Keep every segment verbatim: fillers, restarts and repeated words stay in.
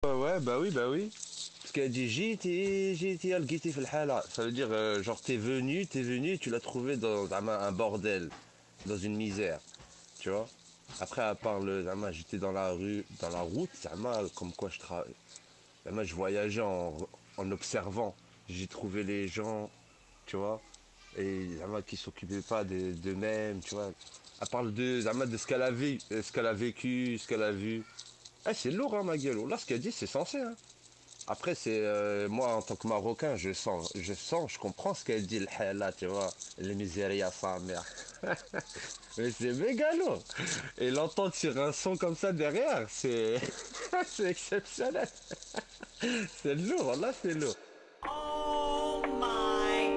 Ouais, ouais, bah oui, bah oui. Parce qu'elle dit j'étais, j'étais al-Giti fil hala. Ça veut dire, euh, genre, t'es venu, t'es venu, tu l'as trouvé dans un, un bordel, dans une misère, tu vois. Après, à part le, zama, j'étais dans la rue, dans la route, zama, comme quoi je travaille. Zama, je voyageais en, en observant. J'ai trouvé les gens, tu vois, et zama, qui s'occupaient pas de- d'eux-mêmes, tu vois. Elle parle de, zama, de ce qu'elle a vu, euh, ce qu'elle a vécu, ce qu'elle a vu. Ah, c'est lourd, hein, ma gueule. Là, ce qu'elle dit, c'est censé, hein. Après, c'est euh, moi en tant que Marocain, je sens, je sens, je comprends ce qu'elle dit, le hella, tu vois, les misérias sa mère. Mais c'est méga lourd. Et l'entendre sur un son comme ça derrière, c'est c'est exceptionnel. C'est lourd, là, c'est lourd. Oh my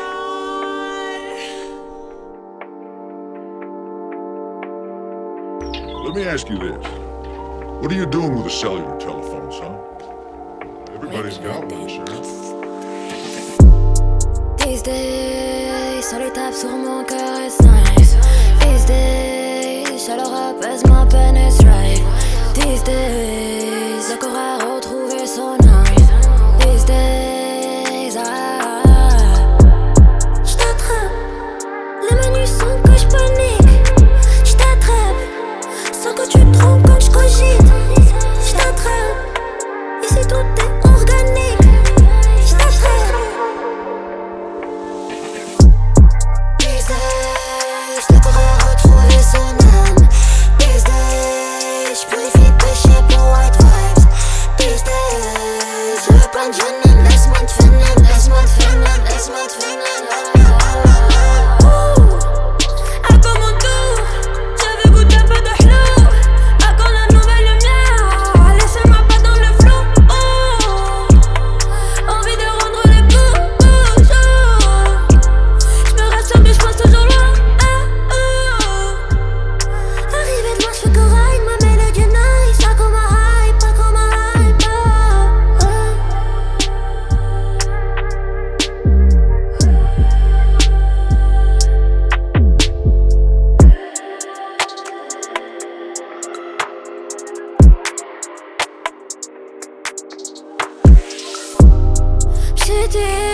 god! Let me ask you this. What are you doing with the cellular telephones, huh? Everybody's got one, sir. These days, sur les tables sur mon cœur, it's nice. These days, chaleur apaise ma peine, it's right. These days, le corps a retrouvé son âme. These days, ah, j't'attrape, les menus sont que j'panique. J't'attrape, sans que tu te trompes quand j'cogite. J't'attrape, ici tout est organique. J't'attrape. These days, le corps a retrouvé son âme. These days, j'purifie péché pour white vibes. These days, je veux pas de jeûner, laisse-moi te finir, laisse-moi te finir, laisse-moi te finir. À quand mon tour, j'avais goûté un peu de hello. À quand la nouvelle lumière, laissez-moi pas dans le flou. Oh, envie de rendre les coups toujours. J'me rassure mais j'pense toujours loin. Ah, oh. Arrivé de loin j'fais corail, ma mélodie nice. Pas comme un hype, pas comme un hype. Oh, oh. J'étais